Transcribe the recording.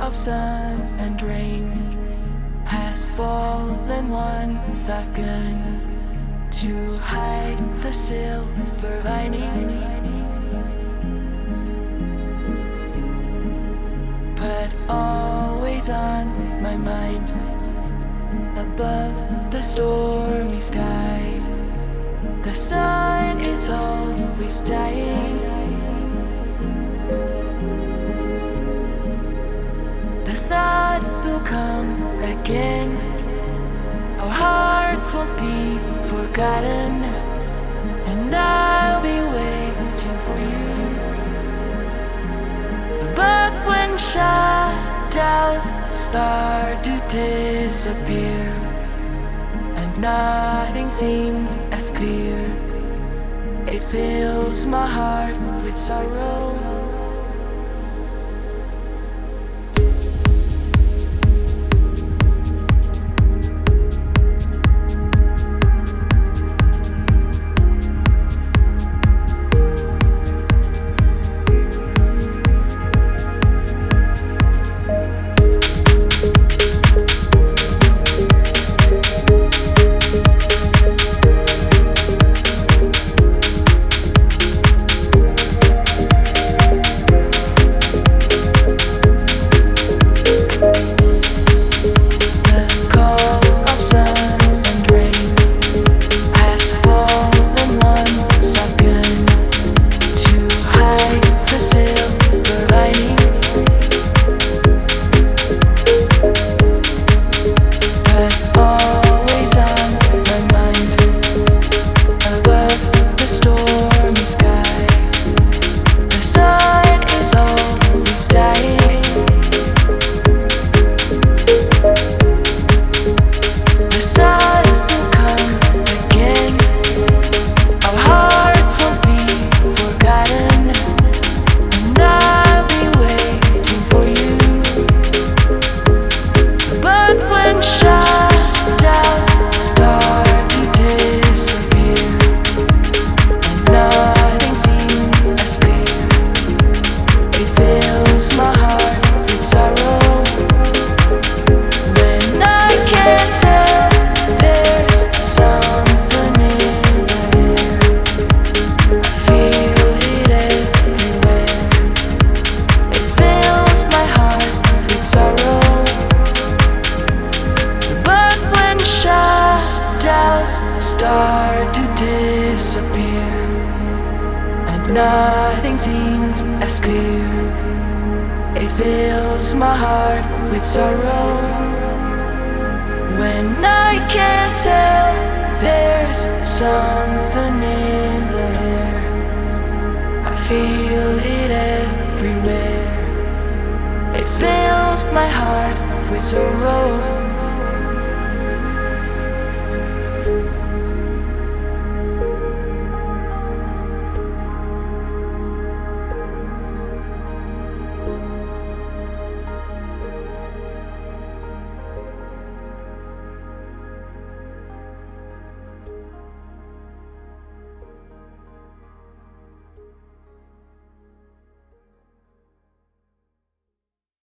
of sun and rain has fallen 1 second to hide the silver lining, but always on my mind, above the stormy sky. The sun is always dying. The sun will come again. Our hearts won't be forgotten, and I'll be waiting for you. But when shadows start to disappear and nothing seems as clear, it fills my heart with sorrow. Start to disappear and nothing seems as clear, it fills my heart with sorrow. When I can't tell, there's something in the air. I feel it everywhere. It fills my heart with sorrow.